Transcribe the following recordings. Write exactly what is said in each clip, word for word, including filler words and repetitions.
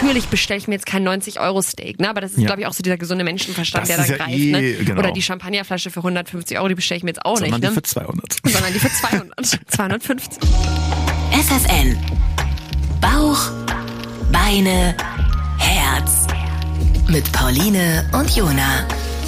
natürlich bestelle ich mir jetzt kein neunzig-Euro-Steak, ne? Aber das ist, ja. glaube ich, auch so dieser gesunde Menschenverstand, das der da ja greift. Eh, ne? genau. Oder die Champagnerflasche für hundertfünfzig Euro, die bestelle ich mir jetzt auch Sondern nicht. Sondern ne? die für zweihundert. Sondern die für zweihundert. zweihundertfünfzig. F F N. Bauch, Beine, Herz. Mit Pauline und Jona.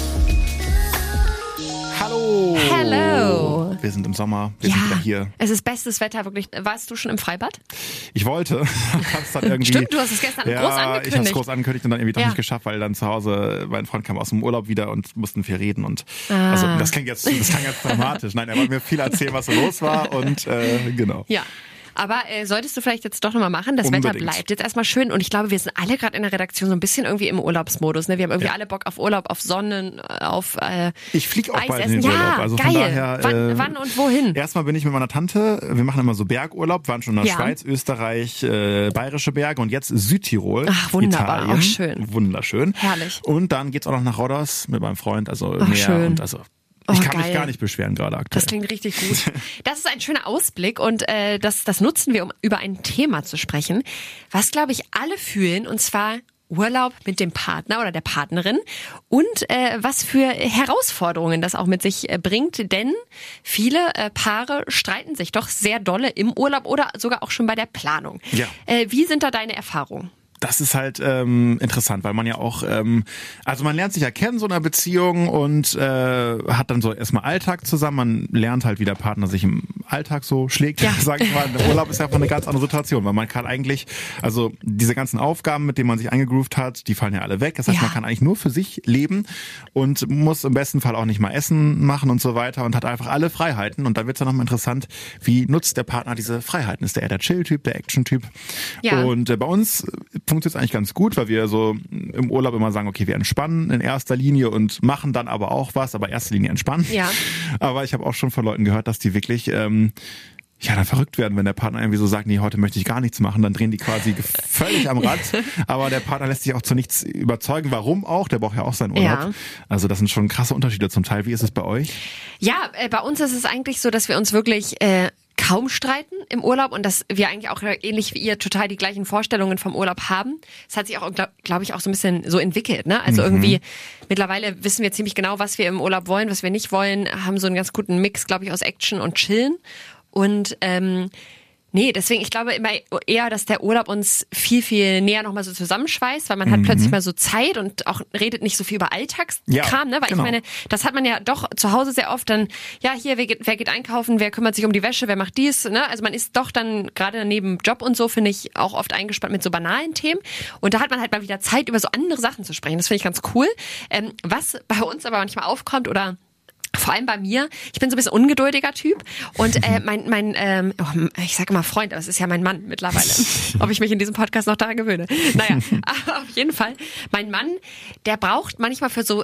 Hallo. Hello. Wir sind im Sommer, wir ja, sind wieder hier. Es ist bestes Wetter, wirklich. Warst du schon im Freibad? Ich wollte. Hab's dann irgendwie, Stimmt, du hast es gestern ja, groß angekündigt. ich habe es groß angekündigt und dann irgendwie doch ja. nicht geschafft, weil dann zu Hause mein Freund kam aus dem Urlaub wieder und mussten viel reden. Und ah. also das klingt jetzt, das klingt jetzt dramatisch. Nein, er wollte mir viel erzählen, was so los war und äh, genau. Ja. Aber äh, solltest du vielleicht jetzt doch nochmal machen. Das Unbedingt. Wetter bleibt jetzt erstmal schön. Und ich glaube, wir sind alle gerade in der Redaktion so ein bisschen irgendwie im Urlaubsmodus. Ne? Wir haben irgendwie ja. alle Bock auf Urlaub, auf Sonnen, auf äh, Ich fliege auch Eis bald essen. in den Urlaub. Ja, also geil. von daher, wann, äh, wann und wohin? Erstmal bin ich mit meiner Tante. Wir machen immer so Bergurlaub. Waren schon in der ja. Schweiz, Österreich, äh, Bayerische Berge und jetzt Südtirol. Ach, wunderbar. Italien. Auch schön. Wunderschön. Herrlich. Und dann geht's auch noch nach Rhodos mit meinem Freund. Also Ach, mehr schön. und also... Ich oh, kann geil. mich gar nicht beschweren gerade aktuell. Das klingt richtig gut. Das ist ein schöner Ausblick und äh, das, das nutzen wir, um über ein Thema zu sprechen, was, glaube ich, alle fühlen, und zwar Urlaub mit dem Partner oder der Partnerin und äh, was für Herausforderungen das auch mit sich äh, bringt, denn viele äh, Paare streiten sich doch sehr dolle im Urlaub oder sogar auch schon bei der Planung. Ja. Äh, wie sind da deine Erfahrungen? Das ist halt ähm, interessant, weil man ja auch, ähm, also man lernt sich ja kennen, so in einer Beziehung und äh, hat dann so erstmal Alltag zusammen. Man lernt halt, wie der Partner sich im Alltag so schlägt, ja. sag ich mal. Der Urlaub ist ja einfach eine ganz andere Situation, weil man kann eigentlich, also diese ganzen Aufgaben, mit denen man sich eingegroovt hat, die fallen ja alle weg. Das heißt, ja. man kann eigentlich nur für sich leben und muss im besten Fall auch nicht mal Essen machen und so weiter und hat einfach alle Freiheiten. Und da wird's dann nochmal interessant, wie nutzt der Partner diese Freiheiten? Ist der eher der Chill-Typ, der Action-Typ? Ja. Und äh, bei uns funktioniert eigentlich ganz gut, weil wir so im Urlaub immer sagen, okay, wir entspannen in erster Linie und machen dann aber auch was, aber erster Linie entspannen. Ja. Aber ich habe auch schon von Leuten gehört, dass die wirklich ähm, ja dann verrückt werden, wenn der Partner irgendwie so sagt, nee, heute möchte ich gar nichts machen, dann drehen die quasi völlig am Rad. Aber der Partner lässt sich auch zu nichts überzeugen. Warum auch? Der braucht ja auch seinen Urlaub. Ja. Also das sind schon krasse Unterschiede zum Teil. Wie ist es bei euch? Ja, äh, bei uns ist es eigentlich so, dass wir uns wirklich äh, kaum streiten im Urlaub und dass wir eigentlich auch ähnlich wie ihr total die gleichen Vorstellungen vom Urlaub haben. Es hat sich auch, glaube glaub ich, auch so ein bisschen so entwickelt, ne? Also mhm. irgendwie mittlerweile wissen wir ziemlich genau, was wir im Urlaub wollen, was wir nicht wollen, haben so einen ganz guten Mix, glaube ich, aus Action und Chillen. Und ähm, nee, deswegen, ich glaube immer eher, dass der Urlaub uns viel, viel näher nochmal so zusammenschweißt, weil man mhm. hat plötzlich mal so Zeit und auch redet nicht so viel über Alltagskram, ja, ne? Weil genau. ich meine, das hat man ja doch zu Hause sehr oft dann, ja, hier, wer geht, wer geht einkaufen, wer kümmert sich um die Wäsche, wer macht dies, ne? Also man ist doch dann gerade neben Job und so, finde ich, auch oft eingespannt mit so banalen Themen. Und da hat man halt mal wieder Zeit, über so andere Sachen zu sprechen. Das finde ich ganz cool. Ähm, was bei uns aber manchmal aufkommt oder vor allem bei mir, ich bin so ein bisschen ungeduldiger Typ und äh, mein, mein ähm, oh, ich sage immer Freund, aber es ist ja mein Mann mittlerweile, ob ich mich in diesem Podcast noch daran gewöhne. Naja, aber auf jeden Fall, mein Mann, der braucht manchmal für so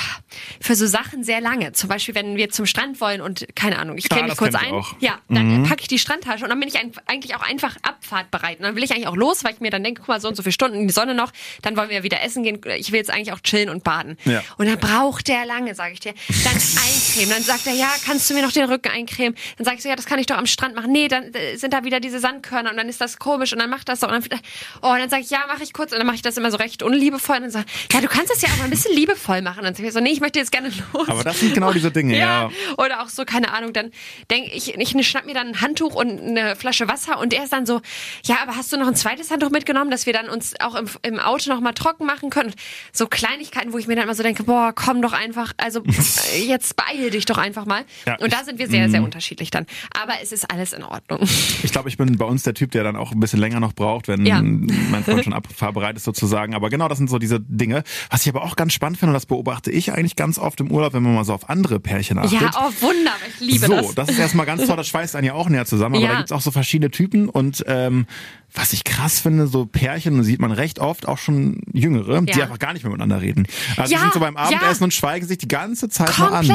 für so Sachen sehr lange. Zum Beispiel, wenn wir zum Strand wollen und, keine Ahnung, ich kenne ah, mich kurz ein. Auch. Ja, dann mhm. packe ich die Strandtasche und dann bin ich ein, eigentlich auch einfach abfahrtbereit. Und dann will ich eigentlich auch los, weil ich mir dann denke, guck mal, so und so viele Stunden in die Sonne noch, dann wollen wir wieder essen gehen. Ich will jetzt eigentlich auch chillen und baden. Ja. Und dann braucht der lange, sage ich dir. Dann eincremen. Dann sagt er, ja, kannst du mir noch den Rücken eincremen? Dann sag ich so, ja, das kann ich doch am Strand machen. Nee, dann sind da wieder diese Sandkörner und dann ist das komisch und dann macht das doch. Und dann, oh, und dann sage ich, ja, mache ich kurz. Und dann mache ich das immer so recht unliebevoll. Und dann sage ich, ja, du kannst das ja aber ein bisschen liebevoll machen. Und dann sage ich so, nee, ich möchte jetzt gerne los. Aber das sind genau diese Dinge, ja. ja. Oder auch so, keine Ahnung, dann denke ich, ich schnapp mir dann ein Handtuch und eine Flasche Wasser und der ist dann so, ja, aber hast du noch ein zweites Handtuch mitgenommen, dass wir dann uns auch im, im Auto noch mal trocken machen können? So Kleinigkeiten, wo ich mir dann immer so denke, boah, komm doch einfach, also jetzt beeil dich doch einfach mal. Ja, und da sind wir sehr, sehr unterschiedlich dann. Aber es ist alles in Ordnung. Ich glaube, ich bin bei uns der Typ, der dann auch ein bisschen länger noch braucht, wenn ja. mein Freund schon abfahrbereit ist sozusagen. Aber genau, das sind so diese Dinge. Was ich aber auch ganz spannend finde, und das beobachte ich eigentlich ganz oft im Urlaub, wenn man mal so auf andere Pärchen achtet. Ja, oh wunderbar, ich liebe so, das. So, das ist erstmal ganz toll, das schweißt einen ja auch näher zusammen, aber ja. da gibt's auch so verschiedene Typen und ähm, was ich krass finde, so Pärchen sieht man recht oft, auch schon Jüngere, ja. die einfach gar nicht mehr miteinander reden. Also ja, die sind so beim Abendessen ja. und schweigen sich die ganze Zeit Komplett. mal an.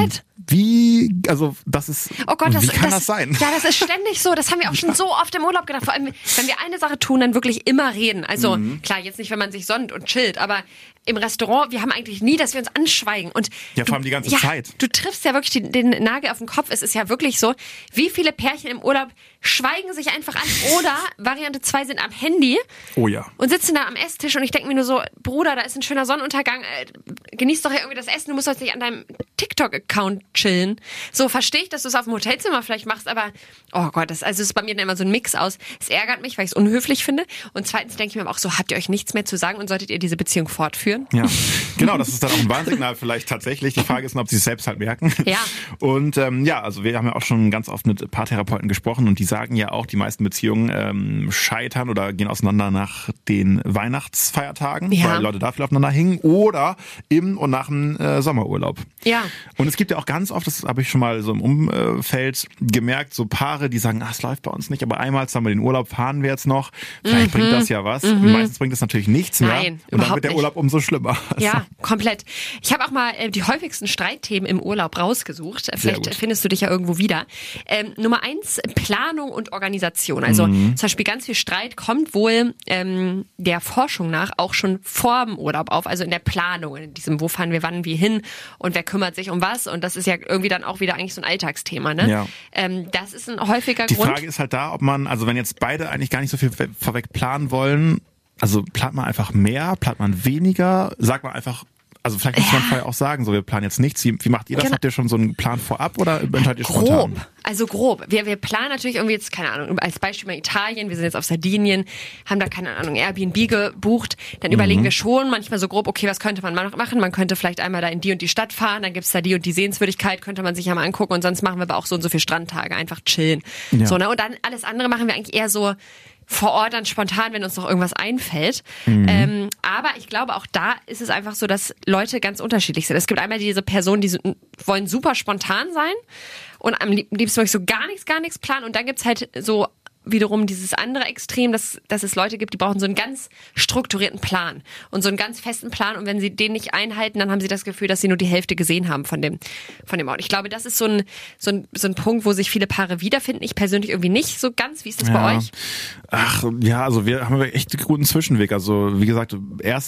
wie, also das ist, oh Gott, das, wie kann das, das sein? Ja, das ist ständig so. Das haben wir auch schon so oft im Urlaub gedacht. Vor allem, wenn wir eine Sache tun, dann wirklich immer reden. Also mhm. klar, jetzt nicht, wenn man sich sonnt und chillt, aber im Restaurant, wir haben eigentlich nie, dass wir uns anschweigen. Und ja, vor allem die ganze ja, Zeit. Du triffst ja wirklich den, den Nagel auf den Kopf. Es ist ja wirklich so, wie viele Pärchen im Urlaub schweigen sich einfach an oder Variante zwei sind am Handy oh ja. und sitzen da am Esstisch und ich denke mir nur so, Bruder, da ist ein schöner Sonnenuntergang, äh, genieß doch ja irgendwie das Essen, du musst doch nicht an deinem TikTok-Account chillen. So verstehe ich, dass du es auf dem Hotelzimmer vielleicht machst, aber oh Gott, das also ist bei mir dann immer so ein Mix aus. Es ärgert mich, weil ich es unhöflich finde und zweitens denke ich mir auch so, habt ihr euch nichts mehr zu sagen und solltet ihr diese Beziehung fortführen? Ja, genau, das ist dann auch ein Warnsignal vielleicht tatsächlich. Die Frage ist nur, ob sie es selbst halt merken. Ja. Und ähm, ja, also wir haben ja auch schon ganz oft mit Paartherapeuten gesprochen und die sagen ja auch, die meisten Beziehungen ähm, scheitern oder gehen auseinander nach den Weihnachtsfeiertagen, ja. weil Leute da viel aufeinander hingen oder im und nach dem äh, Sommerurlaub. Ja. Und es gibt ja auch ganz oft, das habe ich schon mal so im Umfeld gemerkt, so Paare, die sagen, ach, es läuft bei uns nicht, aber einmal haben wir den Urlaub, fahren wir jetzt noch, vielleicht mhm. bringt das ja was. Mhm. Und meistens bringt es natürlich nichts mehr. Nein, und dann wird der Urlaub umso schlimmer. Also. Ja, komplett. Ich habe auch mal äh, die häufigsten Streitthemen im Urlaub rausgesucht. Vielleicht findest du dich ja irgendwo wieder. Ähm, Nummer eins, Planung und Organisation. Also mhm. zum Beispiel ganz viel Streit kommt wohl ähm, der Forschung nach auch schon vor dem Urlaub auf, also in der Planung, in diesem, wo fahren wir wann wie hin und wer kümmert sich um was und das ist ja irgendwie dann auch wieder eigentlich so ein Alltagsthema. Ne? Ja. Ähm, das ist ein häufiger die Grund. Die Frage ist halt da, ob man, also wenn jetzt beide eigentlich gar nicht so viel vorweg planen wollen, also plant man einfach mehr, plant man weniger, sagt man einfach, also vielleicht muss man vorher auch sagen, so wir planen jetzt nichts. Wie, wie macht ihr das? Genau. Habt ihr schon so einen Plan vorab oder entscheidet ihr spontan? Grob, also grob. Wir, wir planen natürlich irgendwie jetzt, keine Ahnung, als Beispiel mal Italien, wir sind jetzt auf Sardinien, haben da, keine Ahnung, Airbnb gebucht, dann mhm. überlegen wir schon manchmal so grob, okay, was könnte man mal machen? Man könnte vielleicht einmal da in die und die Stadt fahren, dann gibt's da die und die Sehenswürdigkeit, könnte man sich ja mal angucken und sonst machen wir aber auch so und so viele Strandtage, einfach chillen. Ja. So, ne? Und dann alles andere machen wir eigentlich eher so vor Ort dann spontan, wenn uns noch irgendwas einfällt. Mhm. Ähm, aber ich glaube, auch da ist es einfach so, dass Leute ganz unterschiedlich sind. Es gibt einmal diese Personen, die so, wollen super spontan sein und am liebsten wirklich so gar nichts, gar nichts planen. Und dann gibt's halt so wiederum dieses andere Extrem, dass, dass es Leute gibt, die brauchen so einen ganz strukturierten Plan und so einen ganz festen Plan und wenn sie den nicht einhalten, dann haben sie das Gefühl, dass sie nur die Hälfte gesehen haben von dem von dem Ort. Ich glaube, das ist so ein, so ein, so ein Punkt, wo sich viele Paare wiederfinden. Ich persönlich irgendwie nicht so ganz. Wie ist das ja. bei euch? Ach, ja, also wir haben echt einen guten Zwischenweg. Also wie gesagt,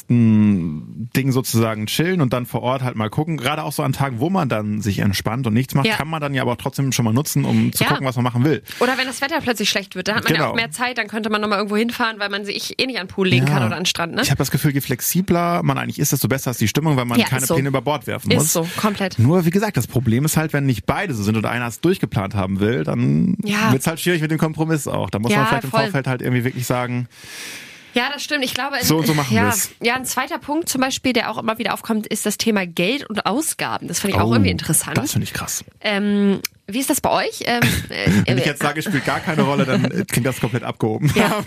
ersten Ding sozusagen chillen und dann vor Ort halt mal gucken. Gerade auch so an Tagen, wo man dann sich entspannt und nichts macht, ja. kann man dann ja aber trotzdem schon mal nutzen, um zu ja. gucken, was man machen will. Oder wenn das Wetter plötzlich schlecht wird, da hat man genau. ja auch mehr Zeit, dann könnte man nochmal irgendwo hinfahren, weil man sich eh nicht an den Pool legen ja. kann oder an den Strand. Ne? Ich habe das Gefühl, je flexibler man eigentlich ist, desto besser ist die Stimmung, weil man ja, keine so. Pläne über Bord werfen muss. Ist so, komplett. Nur, wie gesagt, das Problem ist halt, wenn nicht beide so sind oder einer es durchgeplant haben will, dann ja. wird's halt schwierig mit dem Kompromiss auch. Da muss ja, man vielleicht voll. im Vorfeld halt irgendwie wirklich sagen, ja, das stimmt. Ich glaube, so und so machen ja, wir's. Ja, ein zweiter Punkt zum Beispiel, der auch immer wieder aufkommt, ist das Thema Geld und Ausgaben. Das finde ich oh, auch irgendwie interessant. Das finde ich krass. Ähm, wie ist das bei euch? Ähm, Wenn ich jetzt sage, spielt gar keine Rolle, dann klingt das komplett abgehoben. Ja.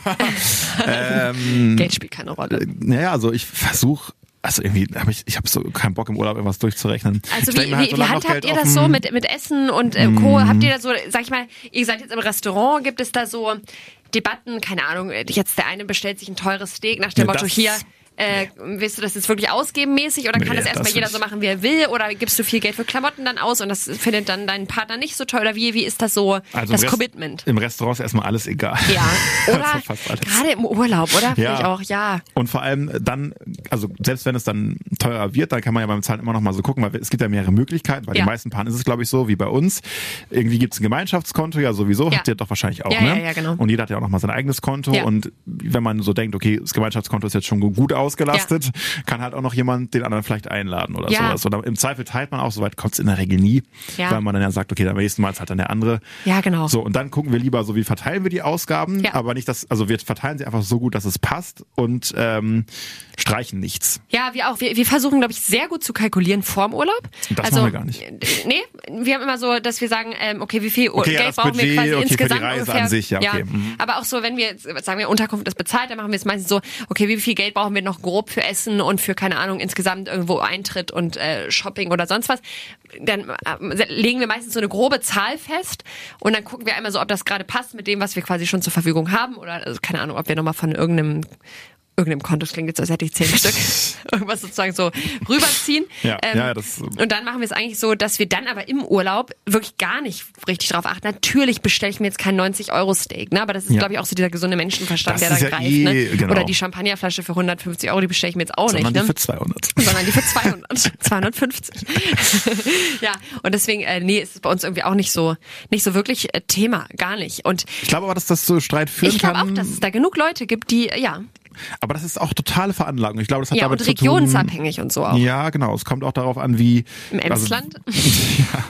ähm, Geld spielt keine Rolle. Naja, also ich versuche Also irgendwie habe ich, ich habe so keinen Bock im Urlaub irgendwas durchzurechnen. Also wie, halt, wie, wie handhabt ihr das so mit mit Essen und äh, Co? Mm. Habt ihr da so, sag ich mal, ihr seid jetzt im Restaurant, gibt es da so Debatten, keine Ahnung, jetzt der eine bestellt sich ein teures Steak nach dem ja, Motto hier, äh, willst du das jetzt wirklich ausgebenmäßig oder kann nee, das erstmal das jeder so machen, wie er will oder gibst du viel Geld für Klamotten dann aus und das findet dann dein Partner nicht so toll oder wie, wie ist das so, also das im Commitment? Rest, im Restaurant ist erstmal alles egal. Ja, oder gerade im Urlaub, oder? Finde ja. ich auch, ja. Und vor allem dann, also selbst wenn es dann teurer wird, dann kann man ja beim Zahlen immer noch mal so gucken, weil es gibt ja mehrere Möglichkeiten. Bei ja. den meisten Paaren ist es, glaube ich, so wie bei uns. Irgendwie gibt es ein Gemeinschaftskonto, ja sowieso, ja. habt ihr doch wahrscheinlich auch, ja, ne? Ja, ja, genau. Und jeder hat ja auch noch mal sein eigenes Konto ja. und wenn man so denkt, okay, das Gemeinschaftskonto ist jetzt schon gut ausgelastet, ja. kann halt auch noch jemand den anderen vielleicht einladen oder ja. sowas. Oder im Zweifel teilt man auch, soweit kommt es in der Regel nie, ja. weil man dann ja sagt, okay, dann beim nächsten Mal zahlt dann der andere. Ja, genau. So, und dann gucken wir lieber so, wie verteilen wir die Ausgaben, ja. aber nicht das, also wir verteilen sie einfach so gut, dass es passt und ähm, streichen nichts. Ja, wir auch. Wir, wir versuchen, glaube ich, sehr gut zu kalkulieren vorm Urlaub. Das also, machen wir gar nicht. Nee, wir haben immer so, dass wir sagen, ähm, okay, wie viel okay, Geld ja, brauchen Budget, wir quasi okay, insgesamt für die Reise ungefähr. An sich, ja, okay. Ja. Mhm. Aber auch so, wenn wir jetzt, sagen wir, Unterkunft ist bezahlt, dann machen wir es meistens so, okay, wie viel Geld brauchen wir noch grob für Essen und für, keine Ahnung, insgesamt irgendwo Eintritt und äh, Shopping oder sonst was. Dann äh, legen wir meistens so eine grobe Zahl fest und dann gucken wir einmal so, ob das gerade passt mit dem, was wir quasi schon zur Verfügung haben oder, also, keine Ahnung, ob wir nochmal von irgendeinem irgendeinem Konto, das klingt jetzt, als hätte ich zehn Stück, irgendwas sozusagen so rüberziehen. Ja, ähm, ja, das, und dann machen wir es eigentlich so, dass wir dann aber im Urlaub wirklich gar nicht richtig drauf achten. Natürlich bestelle ich mir jetzt kein neunzig-Euro-Steak, ne? Aber das ist, ja. glaube ich, auch so dieser gesunde Menschenverstand, das der da ja greift. Eh, ne? genau. Oder die Champagnerflasche für hundertfünfzig Euro, die bestelle ich mir jetzt auch Sondern nicht. Die ne? für zweihundert. Sondern die für zweihundert. zweihundertfünfzig. Ja, und deswegen, äh, nee, ist es bei uns irgendwie auch nicht so, nicht so wirklich äh, Thema, gar nicht. Und ich glaube aber, dass das zu Streit führen ich glaube kann. auch, dass es da genug Leute gibt, die, ja. Aber das ist auch totale Veranlagung. Ich glaube, das hat Ja, damit und zu tun. regionsabhängig und so auch. Ja, genau. Es kommt auch darauf an, wie. Im Emsland? Also, ja.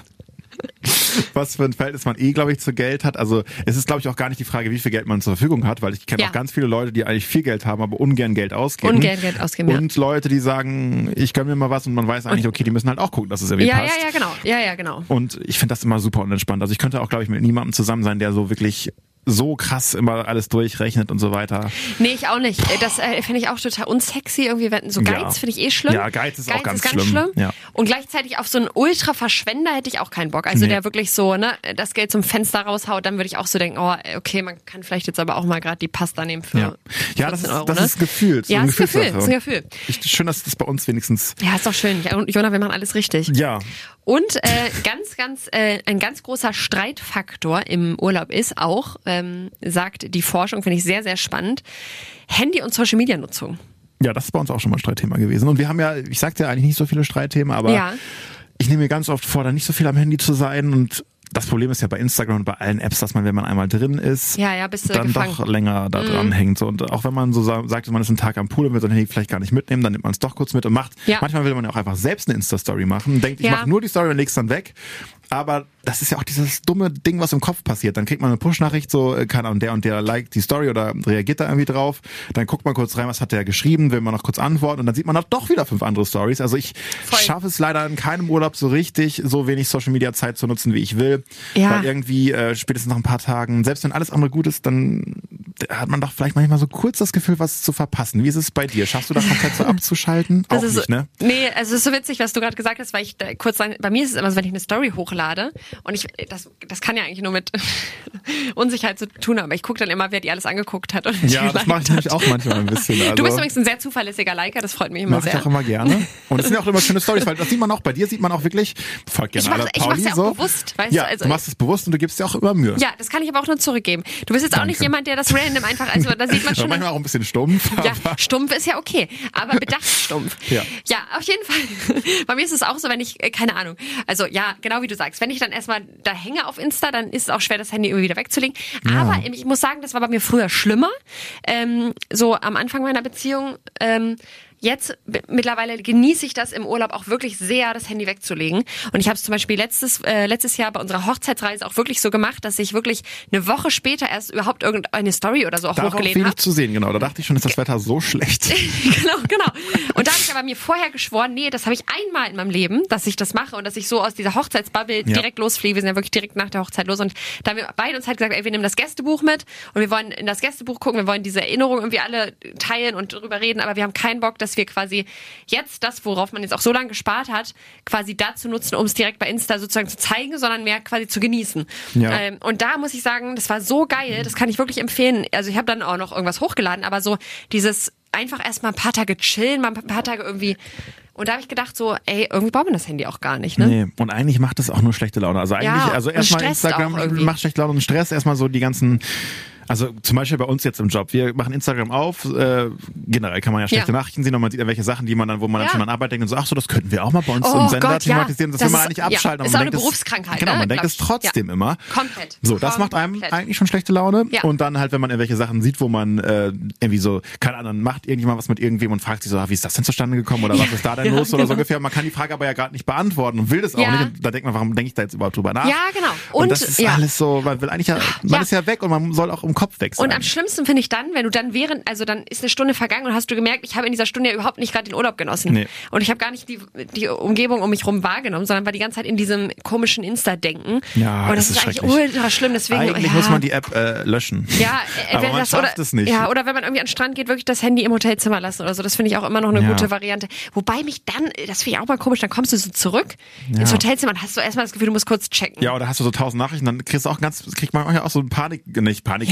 Was für ein Verhältnis man eh, glaube ich, zu Geld hat. Also es ist, glaube ich, auch gar nicht die Frage, wie viel Geld man zur Verfügung hat, weil ich kenne Ja. auch ganz viele Leute, die eigentlich viel Geld haben, aber ungern Geld ausgeben. Ungern Geld ausgeben, ja. Und Leute, die sagen, ich gönn mir mal was und man weiß eigentlich, okay, die müssen halt auch gucken, dass es irgendwie Ja, passt. ja, ja, genau. Ja, ja, genau. Und ich finde das immer super unentspannt. Also ich könnte auch, glaube ich, mit niemandem zusammen sein, der so wirklich so krass immer alles durchrechnet und so weiter. Nee, ich auch nicht. Das äh, finde ich auch total unsexy. Irgendwie wenn- so Geiz Ja. finde ich eh schlimm. Ja, Geiz ist auch ganz ist ganz schlimm. schlimm. Ja. Und gleichzeitig auf so einen Ultra-Verschwender hätte ich auch keinen Bock. Also Nee. der wirklich so, ne, das Geld zum Fenster raushaut, dann würde ich auch so denken, oh, okay, man kann vielleicht jetzt aber auch mal gerade die Pasta nehmen für Ja, ja das, ist, vierzehn Euro, das ne? ist Gefühl. Ja, eine ist Gefühl, Gefühlssache. ist ein Gefühl. Ich, schön, dass das bei uns wenigstens. Ja, ist doch schön. Ja, und Jona, wir machen alles richtig. Ja. Und äh, ganz, ganz, äh, ein ganz großer Streitfaktor im Urlaub ist auch, ähm, sagt die Forschung, finde ich sehr, sehr spannend, Handy- und Social-Media-Nutzung. Ja, das ist bei uns auch schon mal ein Streitthema gewesen. Und wir haben ja, ich sagte ja eigentlich nicht so viele Streitthemen, aber Ja. ich nehme mir ganz oft vor, da nicht so viel am Handy zu sein. Und das Problem ist ja bei Instagram und bei allen Apps, dass man, wenn man einmal drin ist, Ja, ja, bist du dann gefangen. doch länger da dran Mhm. hängt. So, und auch wenn man so sa- sagt, man ist einen Tag am Pool und will sein Handy vielleicht gar nicht mitnehmen, dann nimmt man es doch kurz mit und macht. Ja. Manchmal will man ja auch einfach selbst eine Insta-Story machen, denkt, ich Ja. mache nur die Story und leg's dann weg. Aber das ist ja auch dieses dumme Ding, was im Kopf passiert. Dann kriegt man eine Push-Nachricht, so, äh, keine Ahnung, der und der liked die Story oder reagiert da irgendwie drauf. Dann guckt man kurz rein, was hat der geschrieben, will man noch kurz antworten und dann sieht man auch doch wieder fünf andere Stories. Also ich Voll. schaffe es leider in keinem Urlaub so richtig, so wenig Social-Media-Zeit zu nutzen, wie ich will. Ja. Weil irgendwie äh, spätestens nach ein paar Tagen, selbst wenn alles andere gut ist, dann hat man doch vielleicht manchmal so kurz das Gefühl, was zu verpassen. Wie ist es bei dir? Schaffst du da komplett so abzuschalten? Das auch ist nicht, so, ne? Nee, also es ist so witzig, was du gerade gesagt hast, weil ich da kurz sagen, bei mir ist es immer so, wenn ich eine Story hochlade und ich, das, das kann ja eigentlich nur mit Unsicherheit zu tun haben, aber ich gucke dann immer, wer die alles angeguckt hat. Und Ja, das mache ich nämlich auch manchmal ein bisschen. Also, Du bist übrigens ein sehr zuverlässiger Liker, das freut mich immer mache ich sehr. auch immer gerne. Und es sind ja auch immer schöne Stories, weil das sieht man auch, bei dir sieht man auch wirklich, folgt gerne Ich mach's- alle ich mach's Pauli ja auch so. bewusst, weißt ja, du, also- du machst es bewusst und du gibst dir auch immer Mühe. Ja, das kann ich aber auch nur zurückgeben. Du bist jetzt auch Danke. nicht jemand, der das random einfach, also da sieht man Aber schon. manchmal auch ein bisschen stumpf. Ja, aber- stumpf ist ja okay, aber bedacht stumpf. Ja. Ja, auf jeden Fall. Bei mir ist es auch so, wenn ich, äh, keine Ahnung, also ja, genau wie du sagst, wenn ich dann erstmal da hänge auf Insta, dann ist es auch schwer, das Handy irgendwie wieder wegzulegen. Aber ähm, ich muss sagen, das war bei mir früher schlimmer. Ähm, so am Anfang meiner Beziehung, ähm, Jetzt b- mittlerweile genieße ich das im Urlaub auch wirklich sehr, das Handy wegzulegen. Und ich habe es zum Beispiel letztes äh, letztes Jahr bei unserer Hochzeitsreise auch wirklich so gemacht, dass ich wirklich eine Woche später erst überhaupt irgendeine Story oder so auch Da war auch hochgeladen wenig habe. zu sehen, genau. Da dachte ich schon, ist das Wetter so schlecht. Genau, genau. Und da habe ich aber mir vorher geschworen, nee, das habe ich einmal in meinem Leben, dass ich das mache und dass ich so aus dieser Hochzeitsbubble Ja. direkt losfliege. Wir sind ja wirklich direkt nach der Hochzeit los. Und da haben wir beide uns halt gesagt, ey, wir nehmen das Gästebuch mit und wir wollen in das Gästebuch gucken, wir wollen diese Erinnerungen irgendwie alle teilen und drüber reden, aber wir haben keinen Bock, dass wir quasi jetzt das, worauf man jetzt auch so lange gespart hat, quasi dazu nutzen, um es direkt bei Insta sozusagen zu zeigen, sondern mehr quasi zu genießen. Ja. Ähm, und da muss ich sagen, das war so geil, das kann ich wirklich empfehlen. Also ich habe dann auch noch irgendwas hochgeladen, aber so dieses einfach erstmal ein paar Tage chillen, mal ein paar Tage irgendwie. Und da habe ich gedacht so, ey, irgendwie braucht man das Handy auch gar nicht, ne? Nee, und eigentlich macht es auch nur schlechte Laune. Also eigentlich, Ja, also und erstmal stresst auch Instagram irgendwie. macht schlechte Laune und Stress, erstmal so die ganzen, also zum Beispiel bei uns jetzt im Job, wir machen Instagram auf, äh, generell kann man ja schlechte Ja. Nachrichten sehen und man sieht irgendwelche Sachen, die man dann, wo man dann Ja. schon an Arbeit denkt und so, ach so, das könnten wir auch mal bei uns Oh im Sender Gott, ja. thematisieren, das, Das will man ist- eigentlich ja, abschalten. aber ist man auch eine denkt es- Berufskrankheit, Genau, ne, man denkt glaub es ich. trotzdem Ja. immer. Komplett. So, das macht einem Komplett. eigentlich schon schlechte Laune Ja. und dann halt, wenn man irgendwelche Sachen sieht, wo man äh, irgendwie so, keine Ahnung, macht irgendjemand was mit irgendwem und fragt sich so, ah, wie ist das denn zustande gekommen oder was ist da denn Ja, los oder so genau. ungefähr. Man kann die Frage aber ja gerade nicht beantworten und will das auch Ja. nicht. Und da denkt man, warum denke ich da jetzt überhaupt drüber nach? Ja, genau. Und, Und, das ist ja. alles so, man will eigentlich ja, man Ja. ist ja weg und man soll auch im Kopf weg sein. Und am schlimmsten finde ich dann, wenn du dann während, also dann ist eine Stunde vergangen und hast du gemerkt, ich habe in dieser Stunde ja überhaupt nicht gerade den Urlaub genossen. Nee. Und ich habe gar nicht die, die Umgebung um mich rum wahrgenommen, sondern war die ganze Zeit in diesem komischen Insta-Denken. Ja, und das das ist, ist eigentlich schrecklich. ultra schlimm. Deswegen, Eigentlich ja, muss man die App äh, löschen. Ja, äh, aber wenn man das, schafft oder, es nicht. Ja, oder wenn man irgendwie an den Strand geht, wirklich das Handy im Hotelzimmer lassen oder so. Das finde ich auch immer noch eine Ja. gute Variante. Wobei mich dann, das finde ich auch mal komisch, dann kommst du so zurück Ja. ins Hotelzimmer und hast du erstmal das Gefühl, du musst kurz checken. Ja, oder hast du so tausend Nachrichten, dann kriegst du auch ganz, kriegt man auch ja auch so ein Panik, nicht Panik, Ja.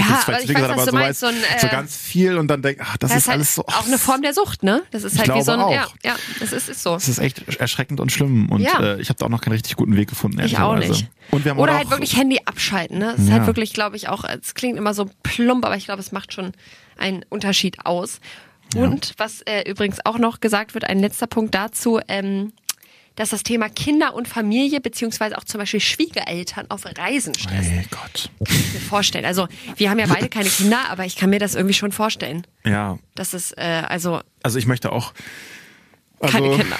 das ist aber ich weiß, was du meinst, so, so, ein, äh, so ganz viel und dann denk, ach, das, das ist ist halt alles so. auch eine Form der Sucht, ne? Das ist ich halt wie glaube so ein, auch. ja, ja, das ist, ist so. Das ist echt erschreckend und schlimm und Ja. äh, ich habe da auch noch keinen richtig guten Weg gefunden. Ich auch nicht. Und wir haben Oder auch halt wirklich Handy abschalten, ne? Das ist Ja. halt wirklich, glaube ich, auch, es klingt immer so plump, aber ich glaube, es macht schon einen Unterschied aus. Ja. Und was äh, übrigens auch noch gesagt wird, ein letzter Punkt dazu, ähm, dass das Thema Kinder und Familie beziehungsweise auch zum Beispiel Schwiegereltern auf Reisen stresst. Hey Gott. Kann ich mir vorstellen. Also wir haben ja beide keine Kinder, aber ich kann mir das irgendwie schon vorstellen. Ja. Das ist, äh, also... Also ich möchte auch... Also, Keine Kinder.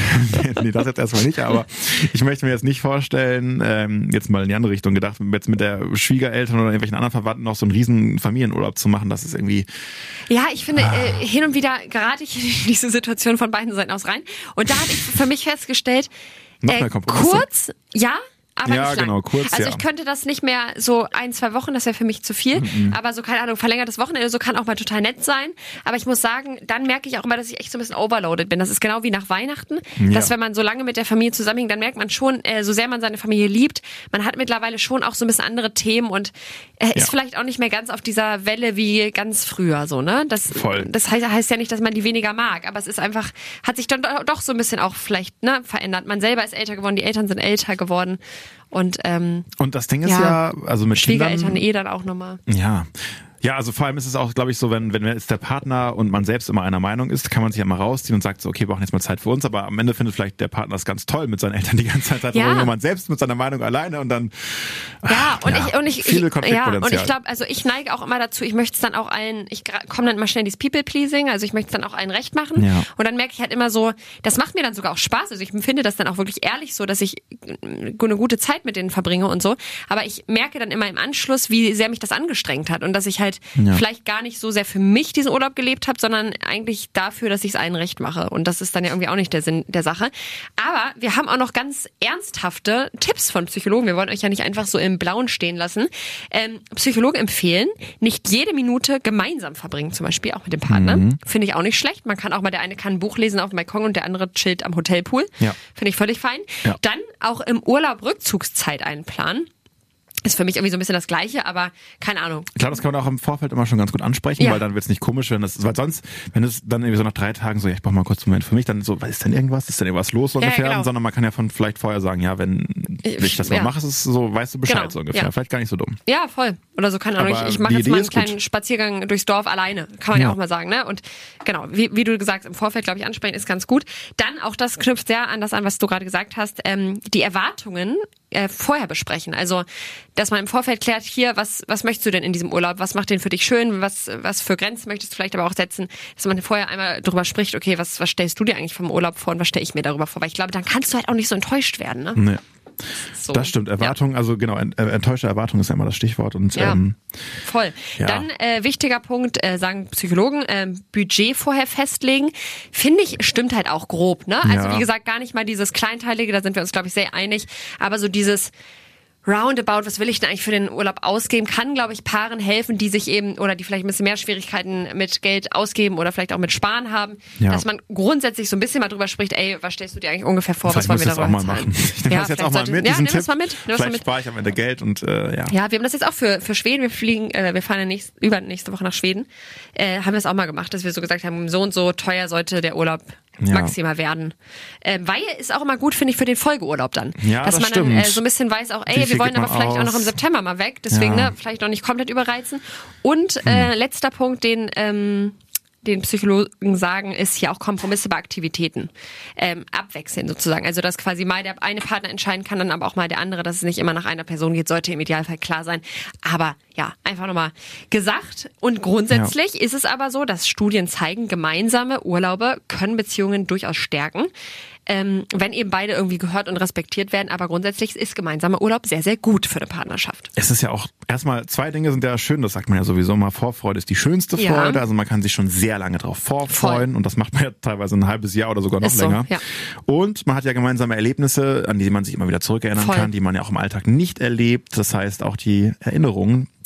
nee, das jetzt erstmal nicht, aber ich möchte mir jetzt nicht vorstellen, ähm, jetzt mal in die andere Richtung gedacht, jetzt mit der Schwiegereltern oder irgendwelchen anderen Verwandten noch so einen riesen Familienurlaub zu machen, das ist irgendwie... Ja, ich finde, äh, hin und wieder gerate ich in diese Situation von beiden Seiten aus rein. Und da habe ich für mich festgestellt, Noch äh, mehr Kompromisse? kurz, ja, aber Ja, nicht lang. genau, kurz, Also ja. ich könnte das nicht mehr so ein, zwei Wochen, das wäre für mich zu viel. Mhm. Aber so, keine Ahnung, verlängertes Wochenende, so kann auch mal total nett sein. Aber ich muss sagen, dann merke ich auch immer, dass ich echt so ein bisschen overloaded bin. Das ist genau wie nach Weihnachten, Ja. dass wenn man so lange mit der Familie zusammenhängt, dann merkt man schon, äh, so sehr man seine Familie liebt, man hat mittlerweile schon auch so ein bisschen andere Themen und äh, ist Ja. vielleicht auch nicht mehr ganz auf dieser Welle wie ganz früher, so, ne? Das, Voll. das heißt, heißt ja nicht, dass man die weniger mag, aber es ist einfach, hat sich dann do- doch so ein bisschen auch vielleicht, ne, verändert. Man selber ist älter geworden, die Eltern sind älter geworden und, ähm, Und das Ding ist Ja. ja, also mit Schwiegereltern Kindern, eh dann auch nochmal. ja. Ja, also vor allem ist es auch, glaube ich, so, wenn, wenn jetzt der Partner und man selbst immer einer Meinung ist, kann man sich ja mal rausziehen und sagt so, okay, wir brauchen jetzt mal Zeit für uns, aber am Ende findet vielleicht der Partner es ganz toll, mit seinen Eltern die ganze Zeit Zeit Ja. verbringen und man selbst mit seiner Meinung alleine und dann Ja, und ja, ich, und ich, viele ich ja, Konfliktpotenzial. und ich glaube, also ich neige auch immer dazu, ich möchte es dann auch allen, ich komme dann immer schnell in dieses People-Pleasing, also ich möchte es dann auch allen recht machen. Ja. Und dann merke ich halt immer so, das macht mir dann sogar auch Spaß. Also ich empfinde das dann auch wirklich ehrlich so, dass ich eine gute Zeit mit denen verbringe und so. Aber ich merke dann immer im Anschluss, wie sehr mich das angestrengt hat und dass ich halt Ja. vielleicht gar nicht so sehr für mich diesen Urlaub gelebt habe, sondern eigentlich dafür, dass ich es allen recht mache. Und das ist dann ja irgendwie auch nicht der Sinn der Sache. Aber wir haben auch noch ganz ernsthafte Tipps von Psychologen. Wir wollen euch ja nicht einfach so im Blauen stehen lassen. Ähm, Psychologen empfehlen, nicht jede Minute gemeinsam verbringen, zum Beispiel auch mit dem Partner. Mhm. Finde ich auch nicht schlecht. Man kann auch mal, der eine kann ein Buch lesen auf dem Balkon und der andere chillt am Hotelpool. Ja. Finde ich völlig fein. Ja. Dann auch im Urlaub Rückzugszeit einplanen. Ist für mich irgendwie so ein bisschen das Gleiche, aber keine Ahnung. Ich glaube, das kann man auch im Vorfeld immer schon ganz gut ansprechen, Ja. weil dann wird's nicht komisch, wenn das, weil sonst, wenn es dann irgendwie so nach drei Tagen so, ja, ich brauche mal kurz einen Moment für mich, dann so, was ist denn irgendwas? Ist denn irgendwas los so Ja, ungefähr? genau. Sondern man kann ja von vielleicht vorher sagen, ja, wenn ich das mal Ja. mache, ist es so, weißt du Bescheid Genau, so ungefähr. ja. Vielleicht gar nicht so dumm. Ja, voll. Oder so, keine Ahnung, Aber ich, ich mache die jetzt Idee mal einen ist gut. kleinen Spaziergang durchs Dorf alleine. Kann man ja, Ja. auch mal sagen, ne? Und genau, wie, wie du gesagt hast, im Vorfeld, glaube ich, ansprechen ist ganz gut. Dann, auch das knüpft sehr an das an, was du gerade gesagt hast, ähm, die Erwartungen äh, vorher besprechen. Also, dass man im Vorfeld klärt, hier, was, was möchtest du denn in diesem Urlaub? Was macht den für dich schön? Was, was für Grenzen möchtest du vielleicht aber auch setzen? Dass man vorher einmal drüber spricht, okay, was, was stellst du dir eigentlich vom Urlaub vor und was stelle ich mir darüber vor? Weil ich glaube, dann kannst du halt auch nicht so enttäuscht werden, ne? Nee. So. Das stimmt. Erwartung, also genau, ent, äh, enttäuschte Erwartung ist ja immer das Stichwort. Und Ja. ähm, Voll. Ja. Dann äh, wichtiger Punkt, äh, sagen Psychologen, äh, Budget vorher festlegen. Finde ich, stimmt halt auch grob. Ne? Also Ja. wie gesagt, gar nicht mal dieses Kleinteilige, da sind wir uns, glaube ich, sehr einig. Aber so dieses Roundabout, was will ich denn eigentlich für den Urlaub ausgeben, kann, glaube ich, Paaren helfen, die sich eben oder die vielleicht ein bisschen mehr Schwierigkeiten mit Geld ausgeben oder vielleicht auch mit Sparen haben, Ja. dass man grundsätzlich so ein bisschen mal drüber spricht, ey, was stellst du dir eigentlich ungefähr vor, vielleicht was wollen muss wir ich das darüber auch mal zahlen? machen. Ich nehme Ja, das jetzt vielleicht auch mal sollte- mit, ja, diesen nimm das Tipp. mal mit, nimm das mal Vielleicht mit. spare ich am Ende Geld und äh, ja. Ja, wir haben das jetzt auch für, für Schweden. Wir fliegen, äh, wir fahren ja nächst, übernächste Woche nach Schweden. Äh, haben wir das auch mal gemacht, dass wir so gesagt haben, so und so teuer sollte der Urlaub Ja. maximal werden. Äh, weil ist auch immer gut, finde ich, für den Folgeurlaub dann. Ja, dass das man dann stimmt. äh, so ein bisschen weiß, auch, Wie ey, viel wir wollen gibt aber man vielleicht auch noch im aus? September mal weg. Deswegen, Ja. ne, vielleicht noch nicht komplett überreizen. Und äh, letzter Punkt, den ähm, den Psychologen sagen, ist hier auch Kompromisse bei Aktivitäten ähm, abwechseln sozusagen. Also dass quasi mal der eine Partner entscheiden kann, dann aber auch mal der andere, dass es nicht immer nach einer Person geht, sollte im Idealfall klar sein. Aber ja, einfach nochmal gesagt. Und grundsätzlich ja. ist es aber so, dass Studien zeigen, gemeinsame Urlaube können Beziehungen durchaus stärken. Ähm, wenn eben beide irgendwie gehört und respektiert werden. Aber grundsätzlich ist gemeinsamer Urlaub sehr, sehr gut für eine Partnerschaft. Es ist ja auch, erstmal, zwei Dinge sind ja schön, das sagt man ja sowieso mal, Vorfreude ist die schönste Ja. Freude, also man kann sich schon sehr lange drauf vorfreuen Voll. und das macht man ja teilweise ein halbes Jahr oder sogar noch Ist so, länger. ja. Und man hat ja gemeinsame Erlebnisse, an die man sich immer wieder zurückerinnern Voll. kann, die man ja auch im Alltag nicht erlebt. Das heißt, auch die Erinnerungen,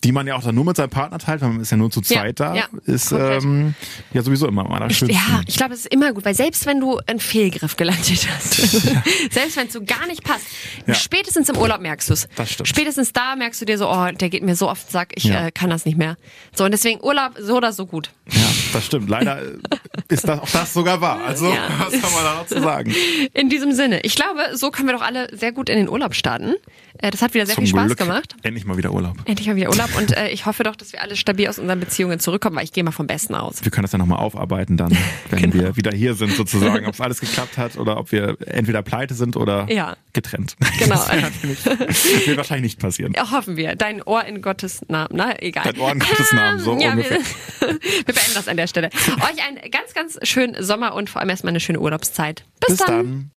die man ja auch dann nur mit seinem Partner teilt, weil man ist ja nur zu zweit Ja, da, ja, ist ähm, ja sowieso immer am Ich, allerschönsten. ja, ich glaube, es ist immer gut, weil selbst wenn du einen Fehlgriff gelandet hast, selbst wenn es so gar nicht passt, Ja. spätestens im Urlaub merkst du es. Das stimmt. Spätestens da merkst du dir so, oh, der geht mir so oft Sack, ich Ja. äh, kann das nicht mehr. So, und deswegen Urlaub so oder so gut. Ja, das stimmt. Leider ist das auch das sogar wahr. Also, Ja. was kann man da noch zu sagen? In diesem Sinne, ich glaube, so können wir doch alle sehr gut in den Urlaub starten. Äh, das hat wieder sehr Zum viel Spaß Glück gemacht. Endlich mal wieder Urlaub. Endlich mal wieder Urlaub und äh, ich hoffe doch, dass wir alle stabil aus unseren Beziehungen zurückkommen, weil ich gehe mal vom Besten aus. Wir können das ja nochmal aufarbeiten dann, wenn Genau. wir wieder hier sind sozusagen, ob es alles geklappt hat oder ob wir entweder pleite sind oder Ja. getrennt. Genau. Das wird, natürlich, wird wahrscheinlich nicht passieren. Ja, hoffen wir. Dein Ohr in Gottes Namen. Na, egal. Dein Ohr in Gottes Namen, so ja, ungefähr. Wir, wir beenden das an der Stelle. Euch einen ganz, ganz schönen Sommer und vor allem erstmal eine schöne Urlaubszeit. Bis, Bis dann.